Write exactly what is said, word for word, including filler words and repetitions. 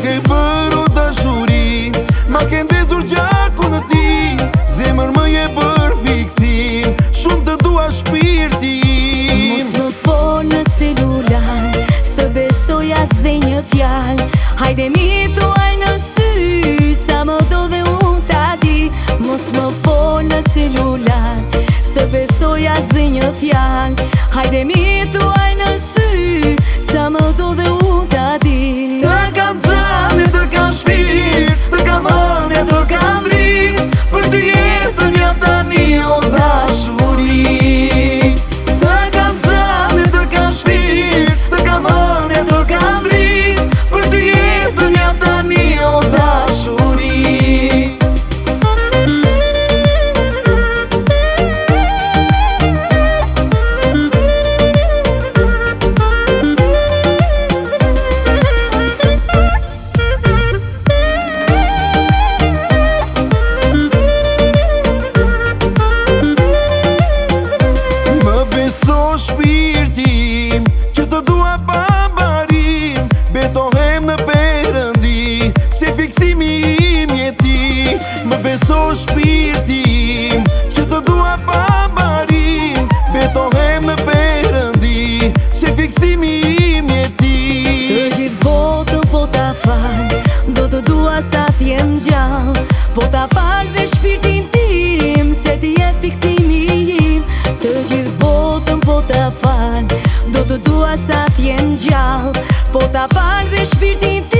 ke vërë o dashuri, ma ke ndezur gjakun në ti, zemër më je bër fiksim, shumë të dua shpirtin. Mos më fol në celular, s'të besoj as dhe një fjal, hajde mi thuaj në sy, sa më do dhe unë ta di. Mos më fol në celular, s'të besoj as dhe një fjal, hajde mi thuaj në sy, sa më do dhe unë ta di. Të kam qame, të kam shpirt, të kam hëne, të kam drit, për të jetën ja tani o dashuri. Të kam qame, të kam shpirt, të kam hëne, të kam drit, për të jetën ja tani o dashuri. Shpirtim, që të dua pa barim, betohem në Perëndi, se fiksimi im je ti. Më beso shpirtim, që të dua pa barim, betohem në Perëndi, se fiksimi im je ti. Të gjithë botën po ta fal, do të dua sa t'jem gjallë, po ta fal dhe shpirtin tim, se ti je fiksimi im. Të gjithë botën po ta fal, do të dua sa t'jem gjallë, po ta fal dhe shpirtin tim.